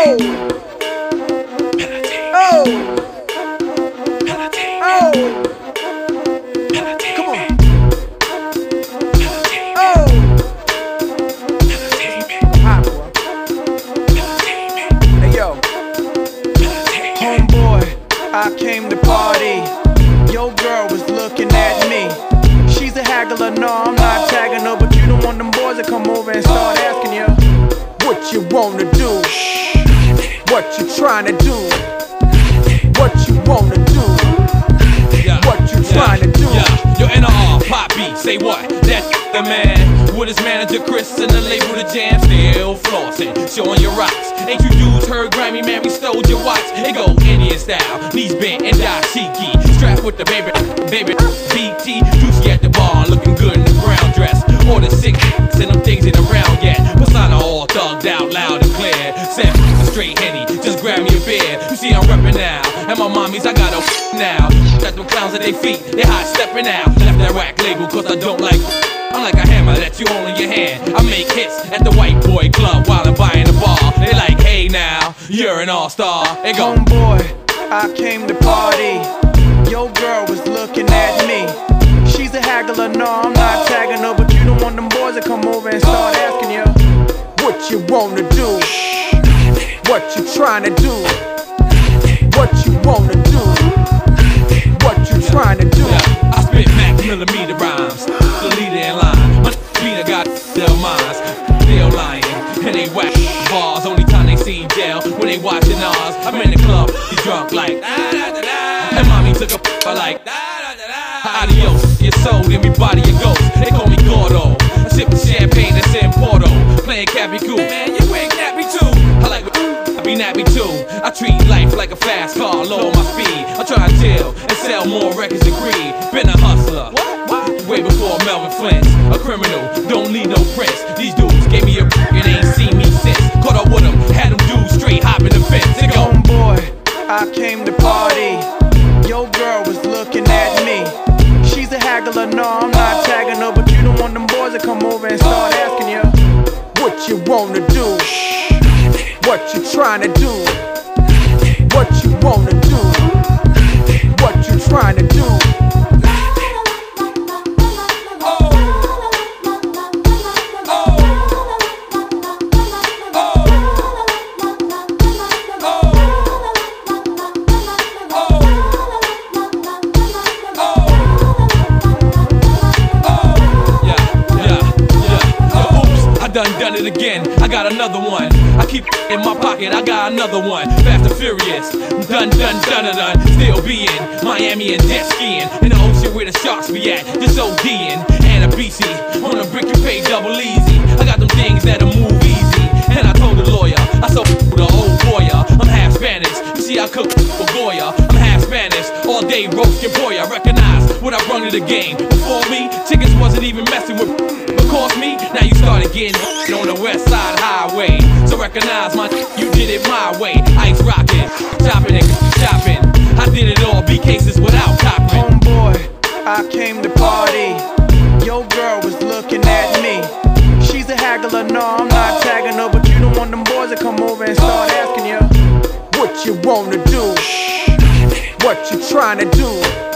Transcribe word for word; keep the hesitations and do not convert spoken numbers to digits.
Oh. Oh. Oh. Come on. Oh. Hot, bro. Hey, yo. Homeboy, I came to party. Your girl was looking at me. She's a haggler, no, I'm not tagging her, but you don't want them boys to come over and start asking you what you wanna do, what you trying to do, what you wanna do, yeah, what you trying yeah, to do. Yeah, yo, N R pop beat, say what? That's the man with his manager Chris and the label The Jam, still flossing, showing your rocks. Ain't you dudes heard Grammy, man, we stole your watch. It go Indian style, knees bent and dashiki, strapped with the baby, baby, B T, juicy at the bar, looking good in the brown dress. Order six and them things ain't around yet. Persona all thugged out, loud and clear. Said a straight henny, just grab me a beer. You see I'm reppin' now, and my mommies I got a now. Got them clowns at their feet, they hot steppin' out. Left that whack label cause I don't like. I'm like a hammer that you hold in your hand. I make hits at the white boy club while I'm buying a bar. They like, hey now, you're an all-star. They go, homeboy, I came to party. Your girl was looking at me. She's a haggler, no, I'm not tagging her, but you don't want them boys to come over and start asking you what you wanna do, what you trying to do, what you wanna do, what you trying to do. yeah, I spit Mac millimeter rhymes, the leader in line. My beat I got their minds, they're lying, and they whack bars. Only time they see jail when they watching ours. I'm in the club, you drunk like da da da da, and mommy took a I like da da da da. Adios, your soul, then me body and ghost. They call me Gordo. I sip the champagne that's in Porto, playing Cappy Cool. Man, you ain't nappy too. I like I be nappy too. I treat life like a fast car, lower my speed. I try to chill and sell more records than Creed. Been a hustler, way before Melvin Flint. A criminal, don't need no prince. These dudes gave me a and ain't seen me since. Caught up with them, had them dudes straight hopping the fence. They go, homeboy, I came to party. Your girl was looking at me. She's a haggler, no, I'm not tagging her, but you don't want them boys to come over and start asking you what you wanna do, what you trying to do, what you wanna do, what you trying to do. Done done it again, I got another one. I keep in my pocket, I got another one. Fast and Furious, done done done done done. Still be in Miami and jet skiing, in the ocean where the sharks be at. Just ODing and a B C on a brick you pay double easy. I got them things that'll move easy, and I told the lawyer I sold the old boya. I'm half Spanish, you see I cook for Goya. I'm half Spanish, all day roasting boy. I recognize what I brought to the game. Before me, chickens wasn't even messing with. Cost me, now you started getting on the west side highway. So recognize my you did it my way. Ice rocking, chopping and chopping. I did it all, B cases without copping. Homeboy, I came to party. Your girl was looking at me. She's a haggler, no, I'm not tagging her, but you don't want them boys to come over and start asking you what you wanna do, what you trying to do,